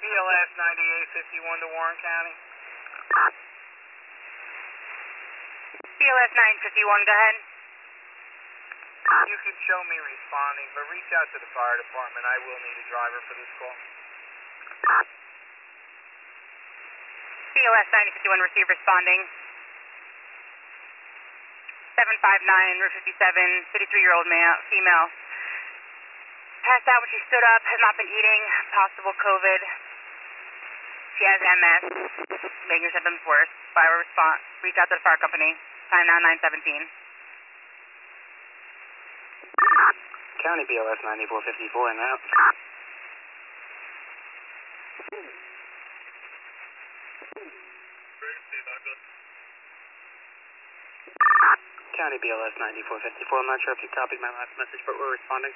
BLS 9851 to Warren County. BLS 951, go ahead. You can show me responding, but reach out to the fire department. I will need a driver for this call. BLS 951, receive responding. 759, Route 57, 53-year-old female. Passed out when she stood up, has not been eating, possible COVID. She has MS, making her symptoms worse. Fire response, reach out to the fire company. Time now 9:17. County BLS 9454 and out. County BLS 9454, I'm not sure if you copied my last message, but we're responding.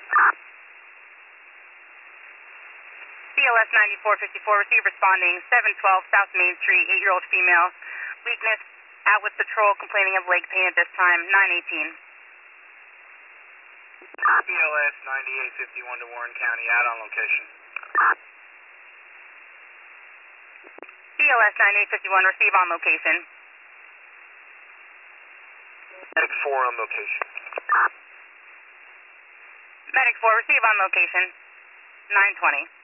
BLS 9454, receive responding, 712 South Main Street, 8-year-old female. Weakness, out with patrol, complaining of leg pain at this time, 918. BLS 9851 to Warren County, out on location. BLS 9851, receive on location. Medic 4 on location. Medic 4, receive on location, 920.